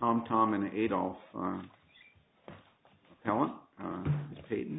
TomTom and Adolf appellant, Ms. Payton.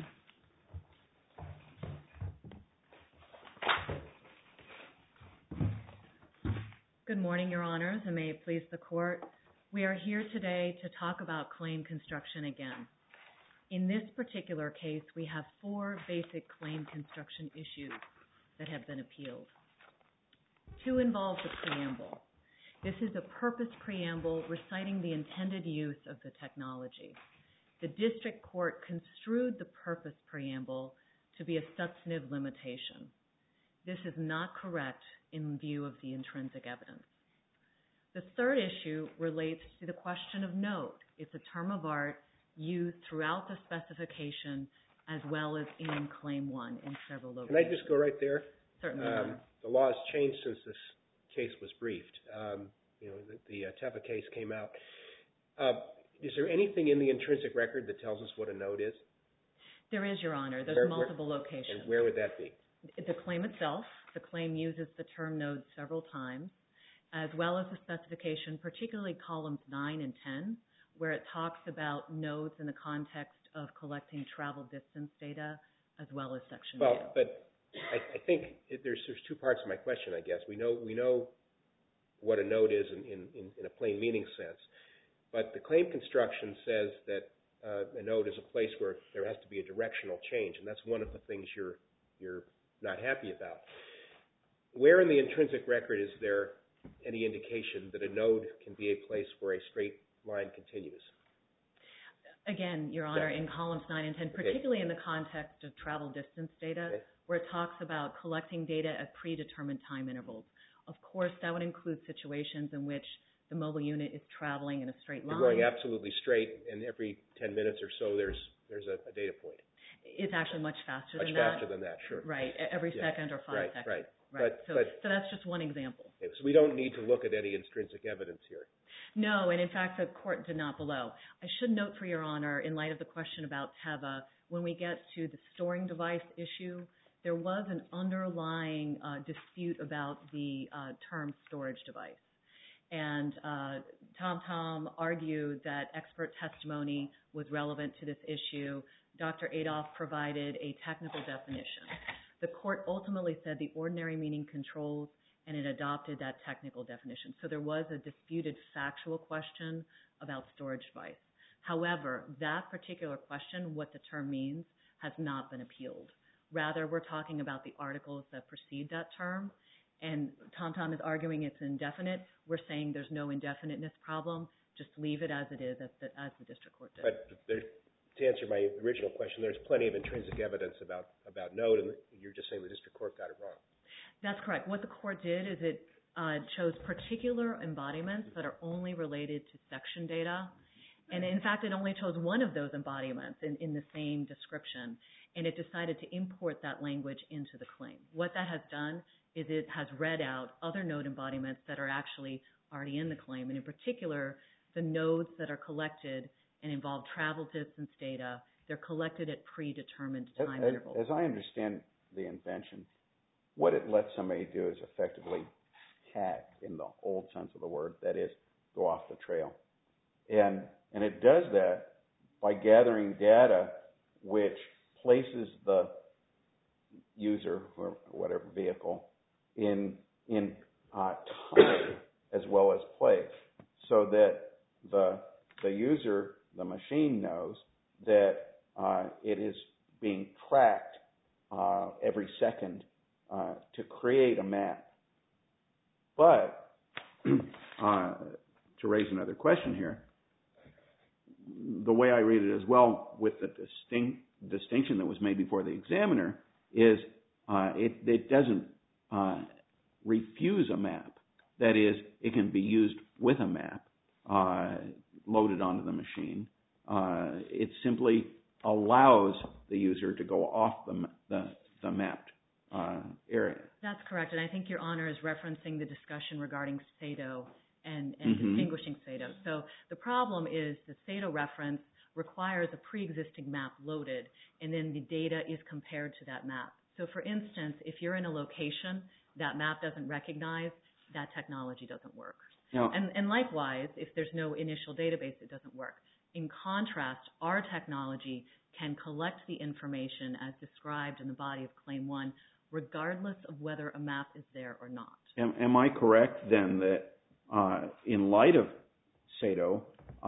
Good morning, Your Honors, and may it please the Court. We are here today to talk about claim construction again. In this particular case, we have four basic claim construction issues that have been appealed. Two involve the preamble. This is a purpose preamble reciting the intended use of the technology. The district court construed the purpose preamble to be a substantive limitation. This is not correct in view of the intrinsic evidence. The third issue relates to the question of node. It's a term of art used throughout the specification as well as in Claim 1 in several locations. Can I just go right there? Certainly. The law has changed since this case was briefed. The Teva case came out. Is there anything in the intrinsic record that tells us what a node is? There is, Your Honor. There's multiple locations. And where would that be? The claim itself. The claim uses the term node several times, as well as the specification, particularly columns 9 and 10, where it talks about nodes in the context of collecting travel distance data, as well as section 2. Well, but I think there's two parts of my question, I guess. We know what a node is in a plain meaning sense, but the claim construction says that a node is a place where there has to be a directional change, and that's one of the things you're not happy about. Where in the intrinsic record is there any indication that a node can be a place where a straight line continues? Again, Your Honor, in columns 9 and 10, particularly in the context of travel distance data, where it talks about collecting data at predetermined time intervals. Of course, that would include situations in which the mobile unit is traveling in a straight line. You're going absolutely straight, and every 10 minutes or so there's a data point. It's actually much faster than that. Much faster than that, sure. Right, every second or 5 seconds. Right. So that's just one example. Okay, so we don't need to look at any intrinsic evidence here. No, and in fact, the court did not below. I should note, for Your Honor, in light of the question about Teva, when we get to the storing device issue, there was an underlying dispute about the term storage device. And TomTom argued that expert testimony was relevant to this issue. Dr. Adolf provided a technical definition. The court ultimately said the ordinary meaning controls, and it adopted that technical definition. So there was a disputed factual question about storage device. However, that particular question, what the term means, has not been appealed. Rather, we're talking about the articles that precede that term, and TomTom is arguing it's indefinite. We're saying there's no indefiniteness problem. Just leave it as it is, as the district court did. But to answer my original question, there's plenty of intrinsic evidence about node, and you're just saying the district court got it wrong. That's correct. What the court did is it chose particular embodiments that are only related to section data. And in fact, it only chose one of those embodiments in the same description, and it decided to import that language into the claim. What that has done is it has read out other node embodiments that are actually already in the claim, and in particular, the nodes that are collected and involve travel distance data, they're collected at predetermined time intervals. As I understand the invention, what it lets somebody do is effectively hack in the old sense of the word, that is, go off the trail. And it does that by gathering data which places the user or whatever vehicle in time as well as place, so that the user, the machine, knows that it is being tracked every second to create a map. But to raise another question here, the way I read it as well, with the distinction that was made before the examiner, is it doesn't refuse a map. That is, it can be used with a map loaded onto the machine. It simply allows the user to go off the mapped area. That's correct, and I think Your Honor is referencing the discussion regarding SATO and distinguishing SATO. So the problem is the SATO reference requires a pre-existing map loaded, and then the data is compared to that map. So for instance, if you're in a location that map doesn't recognize, that technology doesn't work. Now, And likewise, if there's no initial database, it doesn't work. In contrast, our technology can collect the information as described in the body of Claim 1, regardless of whether a map is there or not. am I correct then that in light of Sato,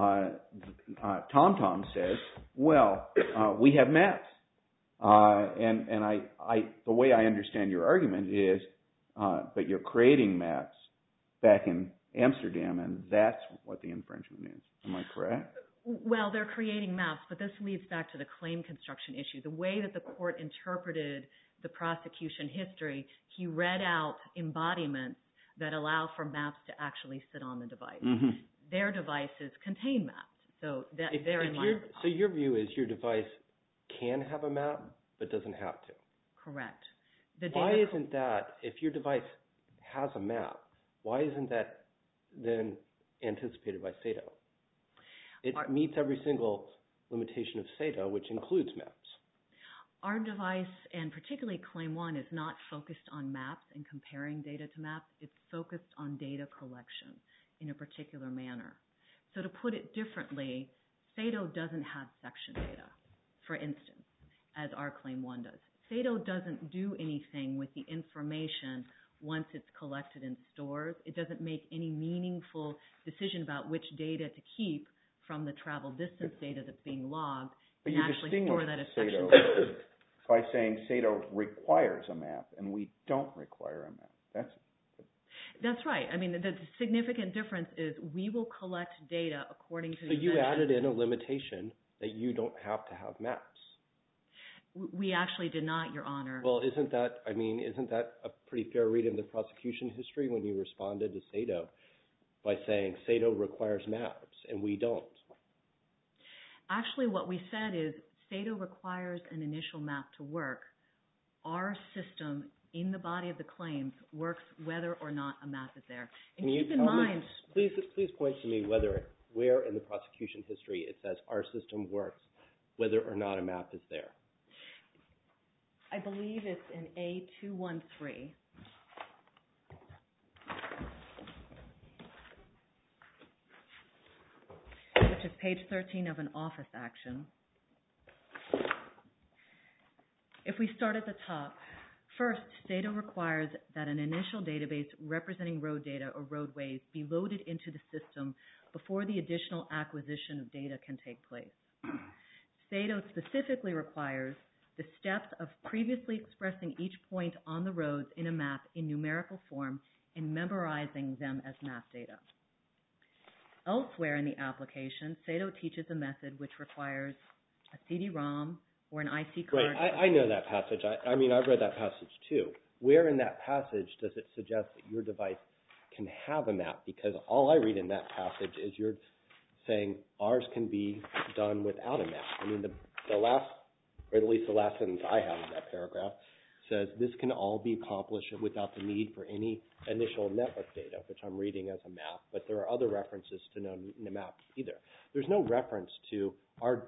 TomTom says, well, we have maps. And the way I understand your argument is that you're creating maps back in Amsterdam, and that's what the infringement is. Am I correct? Well, they're creating maps, but this leads back to the claim construction issue. The way that the court interpreted the prosecution history, he read out embodiments that allow for maps to actually sit on the device. Mm-hmm. Their devices contain maps, so they're in line. So your view is your device can have a map, but doesn't have to. Correct. Why isn't that, if your device has a map, why isn't that then anticipated by Sato? It meets every single limitation of Sato, which includes maps. Our device, and particularly Claim 1, is not focused on maps and comparing data to maps. It's focused on data collection in a particular manner. So to put it differently, Sato doesn't have section data, for instance, as our Claim 1 does. Sato doesn't do anything with the information once it's collected in stores. It doesn't make any meaningful decision about which data to keep from the travel distance data that's being logged But and you actually distinguish store that as section Sato data. by saying Sato requires a map, and we don't require a map. That's right. I mean, the significant difference is we will collect data according to the So you invention. added in a limitation that you don't have to have maps. We actually did not, Your Honor. Well, isn't that a pretty fair read in the prosecution history when you responded to Sato by saying Sato requires maps and we don't? Actually, what we said is Sato requires an initial map to work. Our system in the body of the claims works whether or not a map is there. And Can you keep in tell mind, me, please point to me where in the prosecution history it says our system works whether or not a map is there. I believe it's in A213. Which is page 13 of an office action. If we start at the top, first, Sato requires that an initial database representing road data or roadways be loaded into the system before the additional acquisition of data can take place. Sato specifically requires the steps of previously expressing each point on the roads in a map in numerical form and memorizing them as map data. Elsewhere in the application, Sato teaches a method which requires a CD-ROM or an IC card. Right, I know that passage. I've read that passage too. Where in that passage does it suggest that your device can have a map? Because all I read in that passage is you're saying ours can be done without a map. I mean, the last, or at least the last sentence I have in that paragraph, says this can all be accomplished without the need for any initial network data, which I'm reading as a map, but there are other references to no map either. There's no reference to our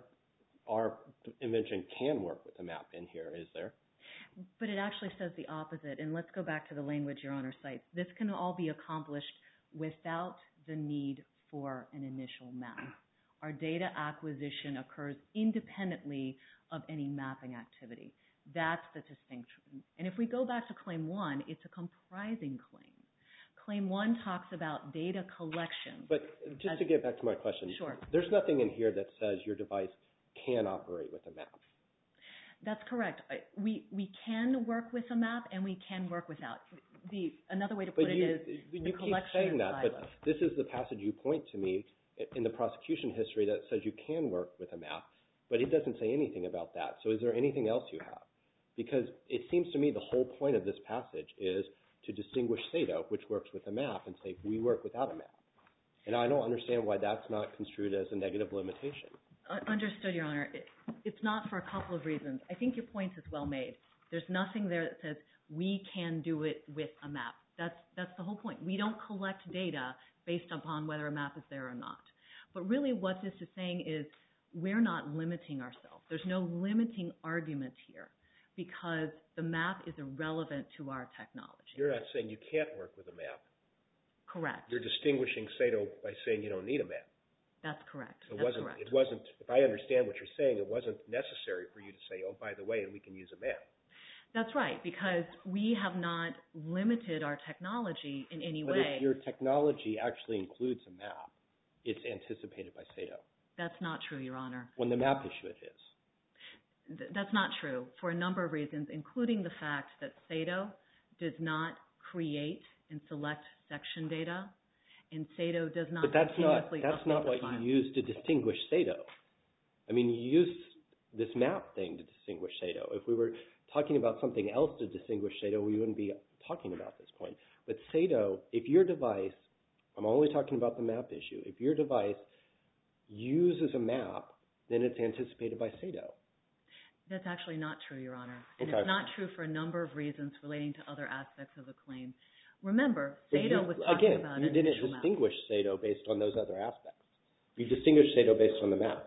invention can work with a map in here, is there? But it actually says the opposite, and let's go back to the language Your Honor cites. This can all be accomplished without the need for an initial map. Our data acquisition occurs independently of any mapping activity. That's the distinction. And if we go back to Claim 1, it's a comprising claim. Claim 1 talks about data collection. But just to get back to my question, Sure. There's nothing in here that says your device can operate with a map. That's correct. We can work with a map and we can work without. Another way to put it is the collection. You keep saying that, but this is the passage you point to me in the prosecution history that says you can work with a map, but it doesn't say anything about that. So is there anything else you have? Because it seems to me the whole point of this passage is to distinguish Sato, which works with a map, and say we work without a map. And I don't understand why that's not construed as a negative limitation. Understood, Your Honor. It's not for a couple of reasons. I think your point is well made. There's nothing there that says we can do it with a map. That's the whole point. We don't collect data based upon whether a map is there or not. But really what this is saying is we're not limiting ourselves. There's no limiting argument here because the map is irrelevant to our technology. You're not saying you can't work with a map. Correct. You're distinguishing SATO by saying you don't need a map. That's correct. It That's correct. wasn't, if I understand what you're saying, it wasn't necessary for you to say, oh, by the way, and we can use a map. That's right, because we have not limited our technology in any way. But if your technology actually includes a map, it's anticipated by SATO. That's not true, Your Honor. When the map issue it is. That's not true for a number of reasons, including the fact that SATO does not create and select section data, and SATO does not continuously update the file. That's not what you use to distinguish SATO. I mean, you use this map thing to distinguish SATO. If we were talking about something else to distinguish SATO, we wouldn't be talking about this point. But SATO, if your device, I'm only talking about the map issue, if your device uses a map, then it's anticipated by SATO. That's actually not true, Your Honor. And Okay. it's not true for a number of reasons relating to other aspects of the claim. Remember, SATO was talking about an initial map. Again, you didn't distinguish SATO based on those other aspects. You distinguished SATO based on the map.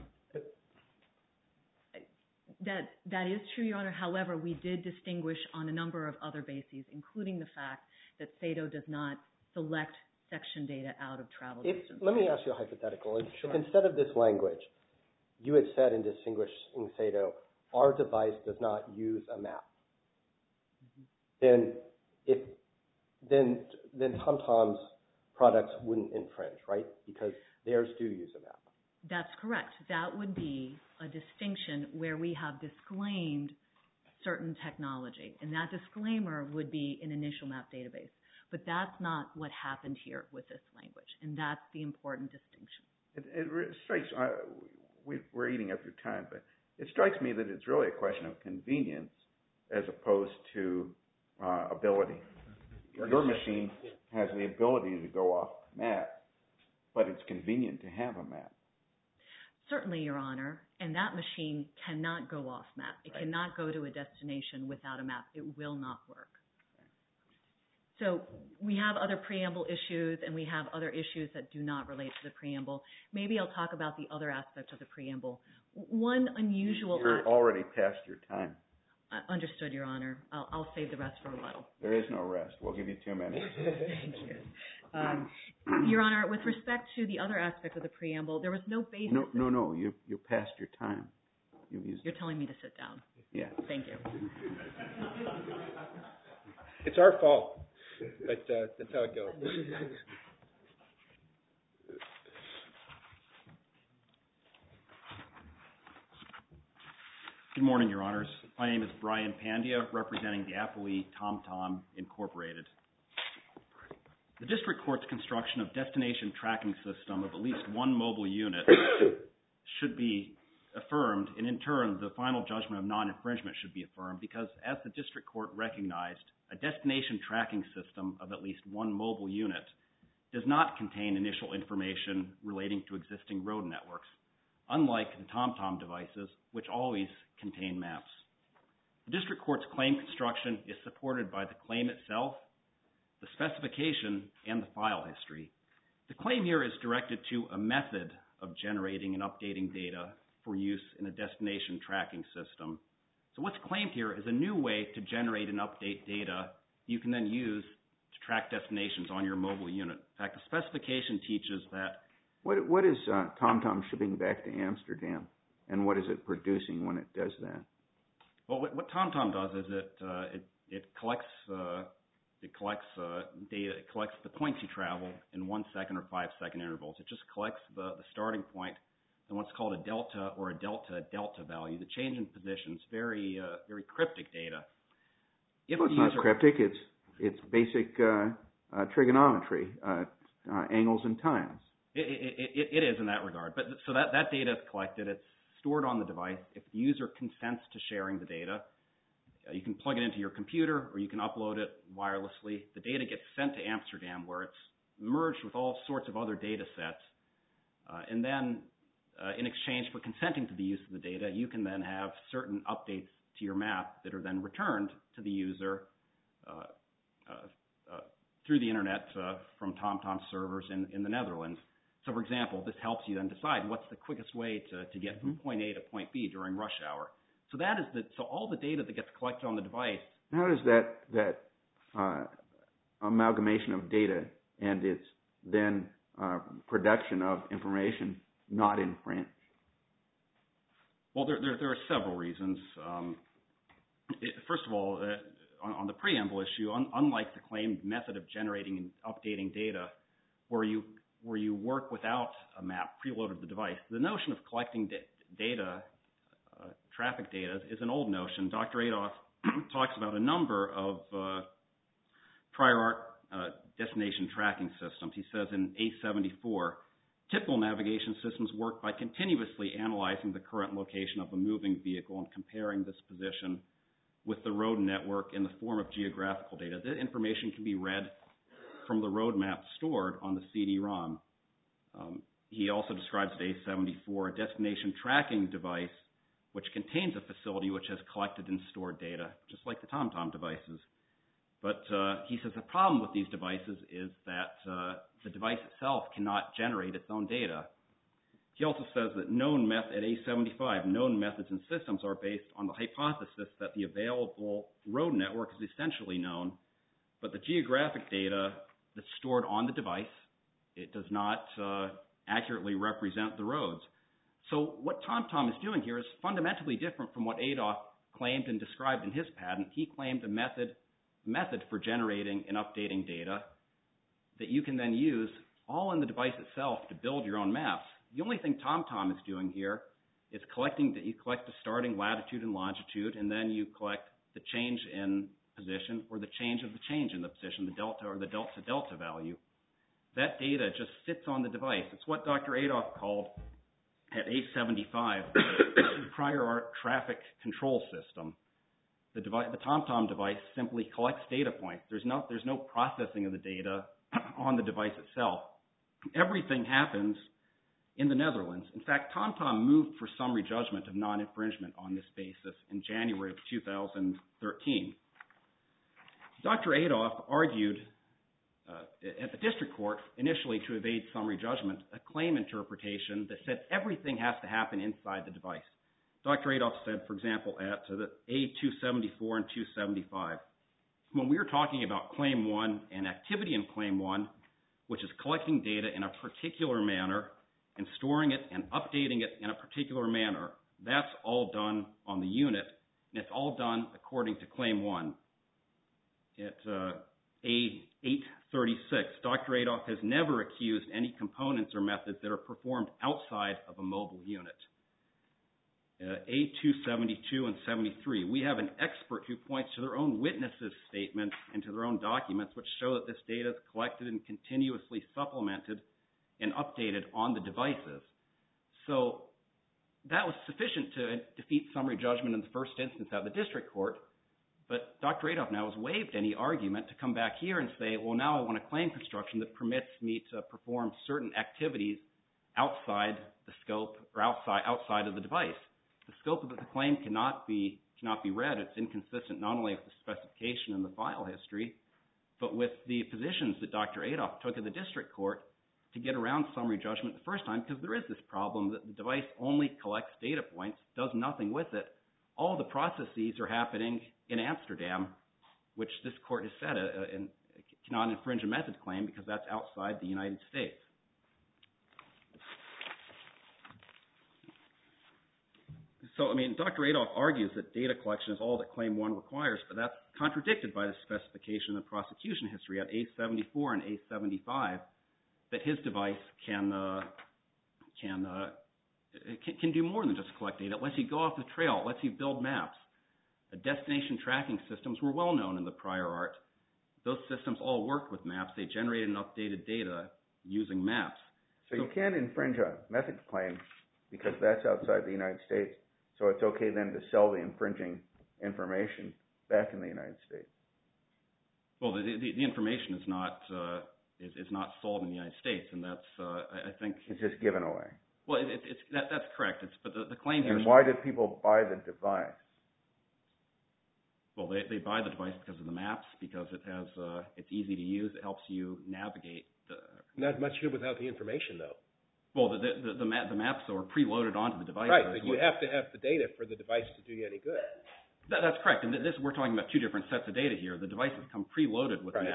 That is true, Your Honor. However, we did distinguish on a number of other bases, including the fact that SATO does not select section data out of travel distance. Let me ask you a hypothetical. If instead of this language, you had said in distinguishing SATO, our device does not use a map, then TomTom's products wouldn't infringe, right? Because theirs do use a map. That's correct. That would be a distinction where we have disclaimed certain technology, and that disclaimer would be an initial map database. But that's not what happened here with this language, and that's the important distinction. It strikes, we're eating up your time, but it strikes me that it's really a question of convenience as opposed to ability. Your machine has the ability to go off map, but it's convenient to have a map. Certainly, Your Honor, and that machine cannot go off map. It cannot go to a destination without a map. It will not work. So we have other preamble issues, and we have other issues that do not relate to the preamble. Maybe I'll talk about the other aspect of the preamble. One unusual... You're already past your time. Understood, Your Honor. I'll save the rest for rebuttal. There is no rest. We'll give you 2 minutes. Thank you. Your Honor, with respect to the other aspect of the preamble, there was no basis... No. You're past your time. You're telling me to sit down. Yeah. Thank you. It's our fault, but that's how it goes. Good morning, Your Honors. My name is Brian Pandya, representing the appellee TomTom Incorporated. The District Court's construction of destination tracking system of at least one mobile unit should be affirmed, and in turn, the final judgment of non-infringement should be affirmed because, as the District Court recognized, a destination tracking system of at least one mobile unit does not contain initial information relating to existing road networks, unlike the TomTom devices, which always contain maps. The District Court's claim construction is supported by the claim itself, the specification, and the file history. The claim here is directed to a method of generating and updating data for use in a destination tracking system. So what's claimed here is a new way to generate and update data you can then use to track destinations on your mobile unit. In fact, the specification teaches that... What is TomTom shipping back to Amsterdam, and what is it producing when it does that? Well, what TomTom does is it collects data. It collects the points you travel in 1 second or 5 second intervals. It just collects the starting point and what's called a delta or a delta value. The change in position is very cryptic data. Well, it's not cryptic. It's basic trigonometry, angles and times. It is in that regard. But so that data is collected. It's stored on the device. If the user consents to sharing the data, you can plug it into your computer or you can upload it wirelessly. The data gets sent to Amsterdam where it's merged with all sorts of other data sets. And then in exchange for consenting to the use of the data, you can then have certain updates to your map that are then returned to the user through the internet from TomTom servers in the Netherlands. So, for example, this helps you then decide what's the quickest way to get from point A to point B during rush hour. So so all the data that gets collected on the device. How does that amalgamation of data and its then production of information not infringe? Well, there are several reasons. First of all, on the preamble issue, unlike the claimed method of generating and updating data, where you work without a map preloaded to the device, the notion of collecting data, traffic data, is an old notion. Dr. Adolph talks about a number of prior art destination tracking systems. He says in A74, typical navigation systems work by continuously analyzing the current location of a moving vehicle and comparing this position with the road network in the form of geographical data. That information can be read from the road map stored on the CD-ROM. He also describes at A74 a destination tracking device which contains a facility which has collected and stored data, just like the TomTom devices. But he says the problem with these devices is that the device itself cannot generate its own data. He also says that at A75, known methods and systems are based on the hypothesis that the available road network is essentially known, but the geographic data that's stored on the device, it does not accurately represent the roads. So what TomTom is doing here is fundamentally different from what Adolph claimed and described in his patent. He claimed a method for generating and updating data that you can then use all in the device itself to build your own maps. The only thing TomTom is doing here is you collect the starting latitude and longitude, and then you collect the change in position or the change of the change in the position, the delta or the delta-delta value. That data just sits on the device. It's what Dr. Adolph called at A75 prior art traffic control system. The TomTom device simply collects data points. There's no processing of the data on the device itself. Everything happens in the Netherlands. In fact, TomTom moved for summary judgment of non-infringement on this basis in January of 2013. Dr. Adolph argued at the district court initially to evade summary judgment a claim interpretation that said everything has to happen inside the device. Dr. Adolph said, for example, at the A274 and 275, when we were talking about Claim 1 and activity in Claim 1, which is collecting data in a particular manner and storing it and updating it in a particular manner, that's all done on the unit, and it's all done according to Claim 1. At A836, Dr. Adolph has never accused any components or methods that are performed outside of a mobile unit. A272 and 73, we have an expert who points to their own witnesses' statements and to their own documents which show that this data is collected and continuously supplemented and updated on the devices. So that was sufficient to defeat summary judgment in the first instance at the district court, but Dr. Adolph now has waived any argument to come back here and say, well, now I want a claim construction that permits me to perform certain activities outside the scope or outside of the device. The scope of the claim cannot be read. It's inconsistent not only with the specification and the file history, but with the positions that Dr. Adolph took at the district court to get around summary judgment the first time, because there is this problem that the device only collects data points, does nothing with it. All the processes are happening in Amsterdam, which this court has said cannot infringe a method claim because that's outside the United States. So, I mean, Dr. Adolph argues that data collection is all that Claim 1 requires, but that's contradicted by the specification and prosecution history at A74 and A75 that his device can do more than just collect data. It lets you go off the trail. It lets you build maps. Destination tracking systems were well known in the prior art. Those systems all worked with maps. They generated and updated data using maps. So you can't infringe a method claim because that's outside the United States. So it's okay then to sell the infringing information back in the United States. Well, the information is not sold in the United States, and that's I think it's just given away. Well, that's correct. But the claim here. And why did people buy the device? Well, they buy the device because of the maps, because it's easy to use. It helps you navigate. Not much good without the information, though. Well, the maps are preloaded onto the device. Right, but you have to have the data for the device to do you any good. That's correct. And we're talking about two different sets of data here. The devices come preloaded with maps.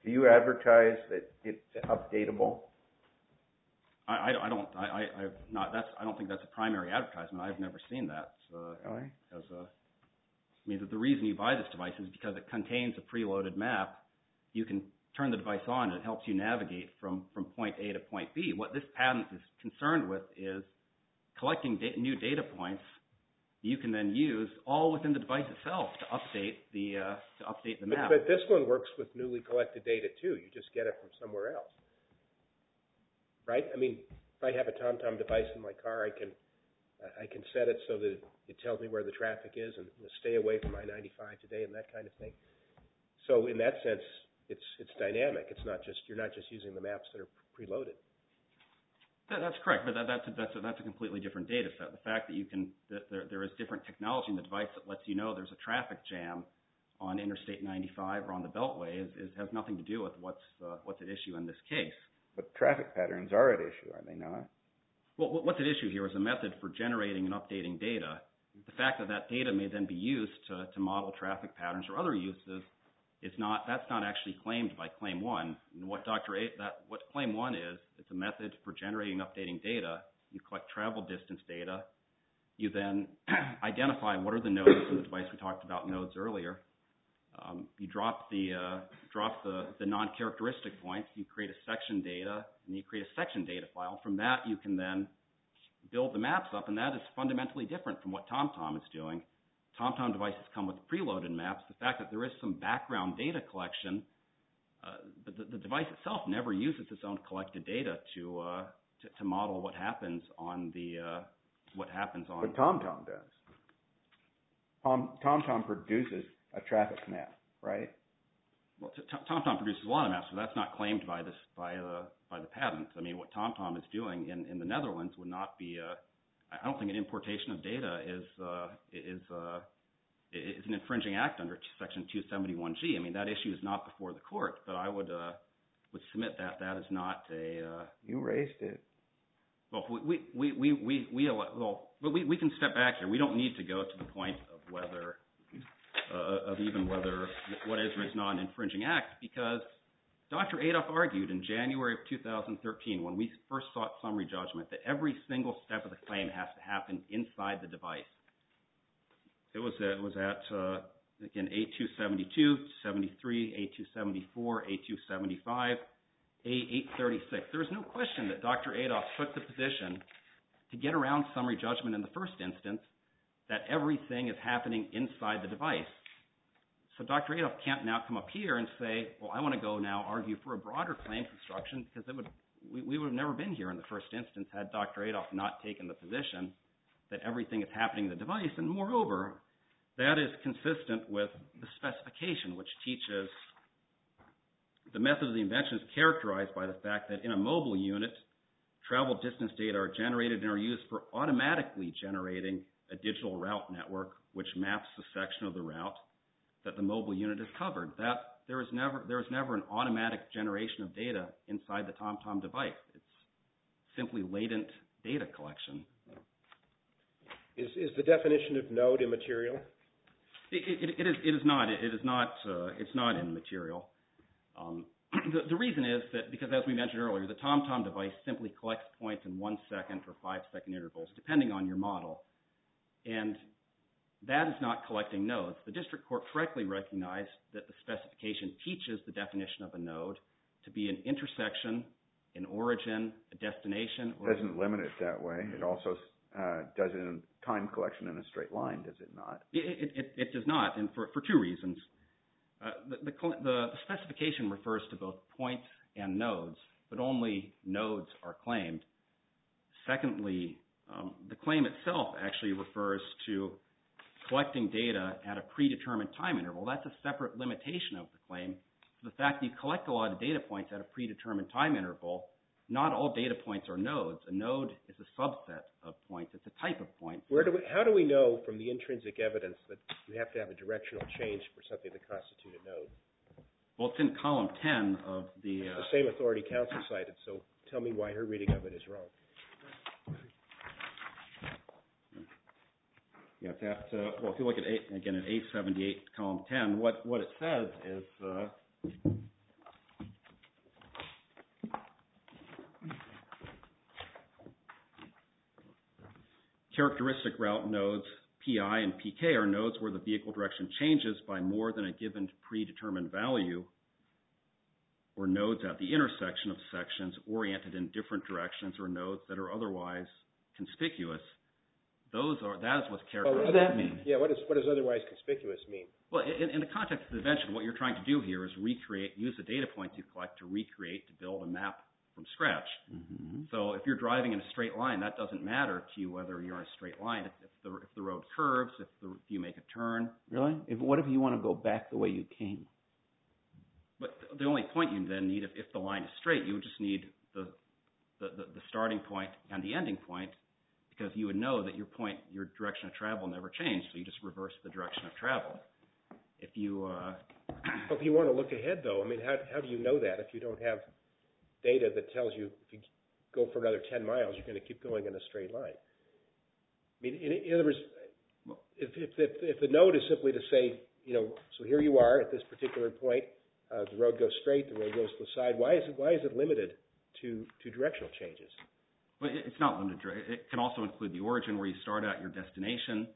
Do you advertise that it's updatable? I don't think that's a primary advertisement. I've never seen that. Really? I mean, the reason you buy this device is because it contains a preloaded map. You can turn the device on, and it helps you navigate from point A to point B. What this patent is concerned with is collecting new data points you can then use all within the device itself to update the map. But this one works with newly collected data too. You just get it from somewhere else, right? I mean, if I have a TomTom device in my car, I can set it so that it tells me where the traffic is and stay away from I-95 today and that kind of thing. So in that sense, it's dynamic. It's not just you're not just using the maps that are preloaded. That's correct, but that's a completely different data set. The fact that there is different technology in the device that lets you know there's a traffic jam on Interstate 95 or on the Beltway has nothing to do with what's at issue in this case. But traffic patterns are at issue, are they not? Well, what's at issue here is a method for generating and updating data. The fact that data may then be used to model traffic patterns or other uses that's not actually claimed by Claim 1. And what Claim 1 is, it's a method for generating and updating data. You collect travel distance data. You then identify what are the nodes in the device. We talked about nodes earlier. You drop the non-characteristic points. You create a section data, and you create a section data file. From that, you can then build the maps up, and that is fundamentally different from what TomTom is doing. TomTom devices come with preloaded maps. The fact that there is some background data collection, the device itself never uses its own collected data to model what happens on the But TomTom does. TomTom produces a traffic map, right? Well, TomTom produces a lot of maps, but that's not claimed by the patent. I mean, what TomTom is doing in the Netherlands would not be. I don't think an importation of data is an infringing act under Section 271G. I mean, that issue is not before the court, but I would submit that is not a. You raised it. Well, we can step back here. We don't need to go to the point of whether what is or is not an infringing act, because Dr. Adolph argued in January of 2013, when we first sought summary judgment, that every single step of the claim has to happen inside the device. It was at again A272, 73, A274, A275, A836. There is no question that Dr. Adolph took the position to get around summary judgment in the first instance that everything is happening inside the device. So Dr. Adolph can't now come up here and say, well, I want to go now argue for a broader claim construction, because we would have never been here in the first instance had Dr. Adolph not taken the position that everything is happening in the device. And moreover, that is consistent with the specification, which teaches the method of the invention is characterized by the fact that in a mobile unit, travel distance data are generated and are used for automatically generating a digital route network which maps the section of the route that the mobile unit has covered. That there is never an automatic generation of data inside the TomTom device. It's simply latent data collection. Is the definition of node immaterial? It is not. It's not immaterial. The reason is that because, as we mentioned earlier, the TomTom device simply collects points in 1 second or 5 second intervals, depending on your model, and that is not collecting nodes. The district court correctly recognized that the specification teaches the definition of a node to be an intersection, an origin, a destination. It doesn't limit it that way. It also does it in time collection in a straight line, does it not? It does not, and for two reasons. The specification refers to both points and nodes, but only nodes are claimed. Secondly, the claim itself actually refers to collecting data at a predetermined time interval. That's a separate limitation of the claim. The fact that you collect a lot of data points at a predetermined time interval, not all data points are nodes. A node is a subset of points. It's a type of point. How do we know from the intrinsic evidence that you have to have a directional change for something to constitute a node? Well, it's in column 10 of the... the same authority counsel cited, so tell me why her reading of it is wrong. Yeah, well, if you look at, at 878, column 10, what it says is... Characteristic route nodes, PI and PK, are nodes where the vehicle direction changes by more than a given predetermined value, or nodes at the intersection of sections oriented in different directions, or nodes that are otherwise conspicuous. That is what's characteristic. What does that mean? Yeah, what does otherwise conspicuous mean? Well, in the context of the invention, what you're trying to do here is use the data points you collect to build a map from scratch. Mm-hmm. So if you're driving in a straight line, that doesn't matter to you whether you're in a straight line. If the road curves, if you make a turn. Really? What if you want to go back the way you came? But the only point you then need, if the line is straight, you would just need the starting point and the ending point, because you would know that your direction of travel never changed, so you just reverse the direction of travel. If you want to look ahead, though, I mean, how do you know that if you don't have data that tells you if you go for another 10 miles, you're going to keep going in a straight line? I mean, in other words, if the node is simply to say, so here you are at this particular point, the road goes straight, the road goes to the side. Why is it limited to directional changes? Well, it's not limited. It can also include the origin where you start at, your destination.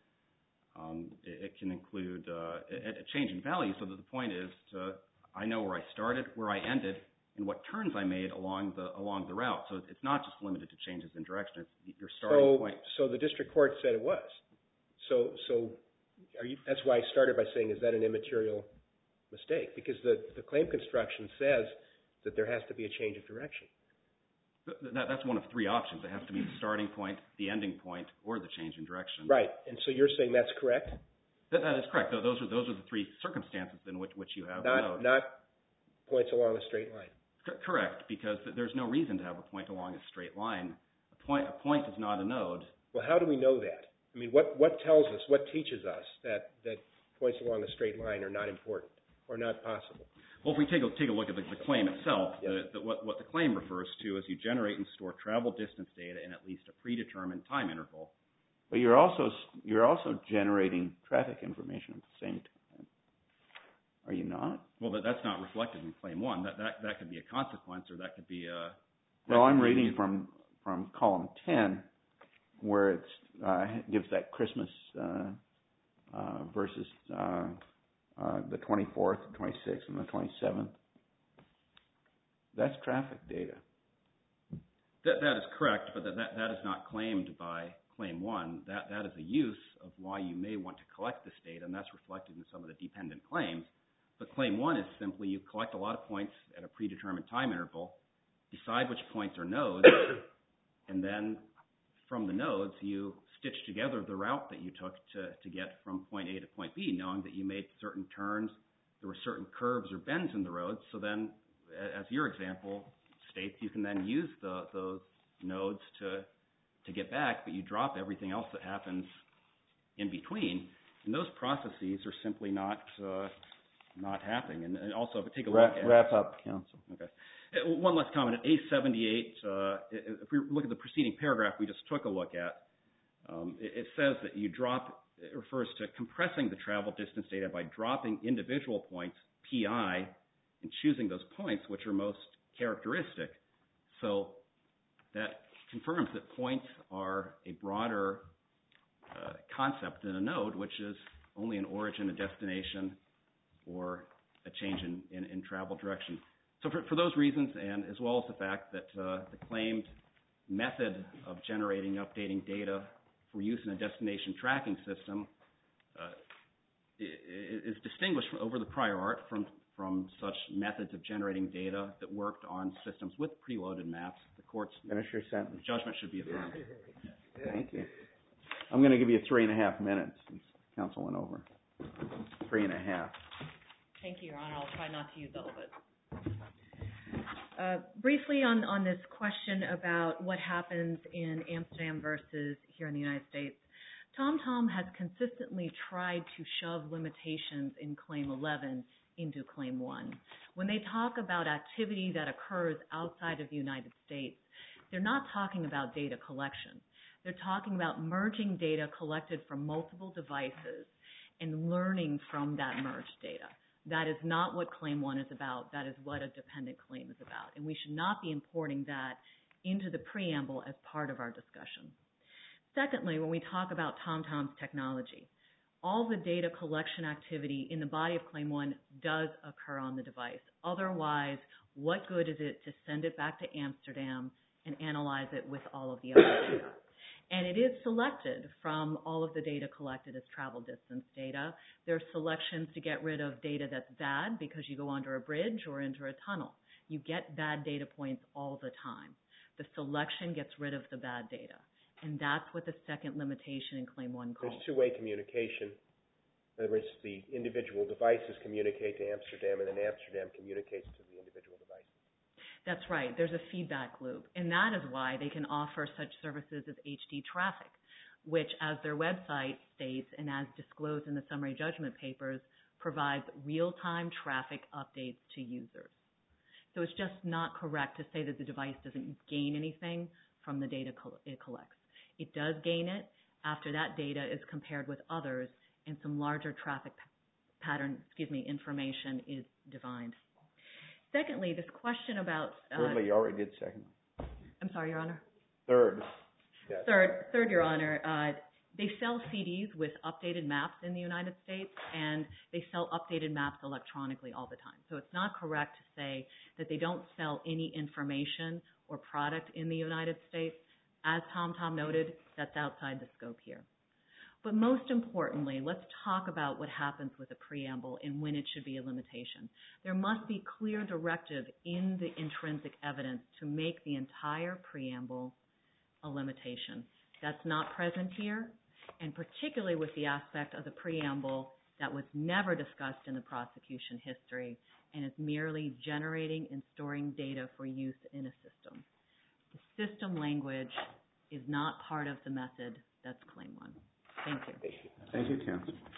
It can include a change in value, so that the point is I know where I started, where I ended, and what turns I made along the route. So it's not just limited to changes in direction. It's your starting point. So the district court said it was. So that's why I started by saying, is that an immaterial mistake? Because the claim construction says that there has to be a change of direction. That's one of three options. It has to be the starting point, the ending point, or the change in direction. Right. And so you're saying that's correct? That is correct. Those are the three circumstances in which you have a node. Not points along a straight line. Correct, because there's no reason to have a point along a straight line. A point is not a node. Well, how do we know that? I mean, what tells us, what teaches us that points along a straight line are not important or not possible? Well, if we take a look at the claim itself, what the claim refers to is you generate and store travel distance data in at least a predetermined time interval. But you're also generating traffic information at the same time. Are you not? Well, that's not reflected in Claim 1. That could be a consequence, or that could be a... Well, I'm reading from column 10, where it gives that Christmas versus the 24th, the 26th, and the 27th. That's traffic data. That is correct, but that is not claimed by Claim 1. That is a use of why you may want to collect this data, and that's reflected in some of the dependent claims. But Claim 1 is simply you collect a lot of points at a predetermined time interval, decide which points are nodes, and then from the nodes you stitch together the route that you took to get from point A to point B, knowing that you made certain turns, there were certain curves or bends in the roads. So then, as your example states, you can then use those nodes to get back, but you drop everything else that happens in between. And those processes are simply not happening. And also, if we take a look at... Wrap up, counsel. Okay. One last comment. At A78, if we look at the preceding paragraph we just took a look at, it says that it refers to compressing the travel distance data by dropping individual points, PI, and choosing those points which are most characteristic. So that confirms that points are a broader concept than a node, which is only an origin, a destination, or a change in travel direction. So for those reasons, and as well as the fact that the claimed method of generating and updating data for use in a destination tracking system is distinguished over the prior art from such methods of generating data that worked on systems with preloaded maps, the court's judgment should be affirmed. Thank you. I'm going to give you 3.5 minutes since counsel went over. 3.5. Thank you, Your Honor. I'll try not to use all of it. Briefly on this question about what happens in Amsterdam versus here in the United States, TomTom has consistently tried to shove limitations in Claim 11 into Claim 1. When they talk about activity that occurs outside of the United States, they're not talking about data collection. They're talking about merging data collected from multiple devices and learning from that merged data. That is not what Claim 1 is about. That is what a dependent claim is about. And we should not be importing that into the preamble as part of our discussion. Secondly, when we talk about TomTom's technology, all the data collection activity in the body of Claim 1 does occur on the device. Otherwise, what good is it to send it back to Amsterdam and analyze it with all of the other data? And it is selected from all of the data collected as travel distance data. There are selections to get rid of data that's bad because you go under a bridge or into a tunnel. You get bad data points all the time. The selection gets rid of the bad data. And that's what the second limitation in Claim 1 calls. There's two-way communication. In other words, the individual devices communicate to Amsterdam, and then Amsterdam communicates to the individual devices. That's right. There's a feedback loop. And that is why they can offer such services as HD traffic, which, as their website states and as disclosed in the summary judgment papers, provides real-time traffic updates to users. So it's just not correct to say that the device doesn't gain anything from the data it collects. It does gain it after that data is compared with others and some larger traffic pattern, information is defined. Secondly, this question about... Thirdly, you already did secondly. I'm sorry, Your Honor? Third. Yes. Third, Your Honor. They sell CDs with updated maps in the United States, and they sell updated maps electronically all the time. So it's not correct to say that they don't sell any information or product in the United States. As TomTom noted, that's outside the scope here. But most importantly, let's talk about what happens with a preamble and when it should be a limitation. There must be clear directive in the intrinsic evidence to make the entire preamble a limitation. That's not present here, and particularly with the aspect of the preamble that was never discussed in the prosecution history and is merely generating and storing data for use in a system. The system language is not part of the method that's Claim 1. Thank you. Thank you, counsel.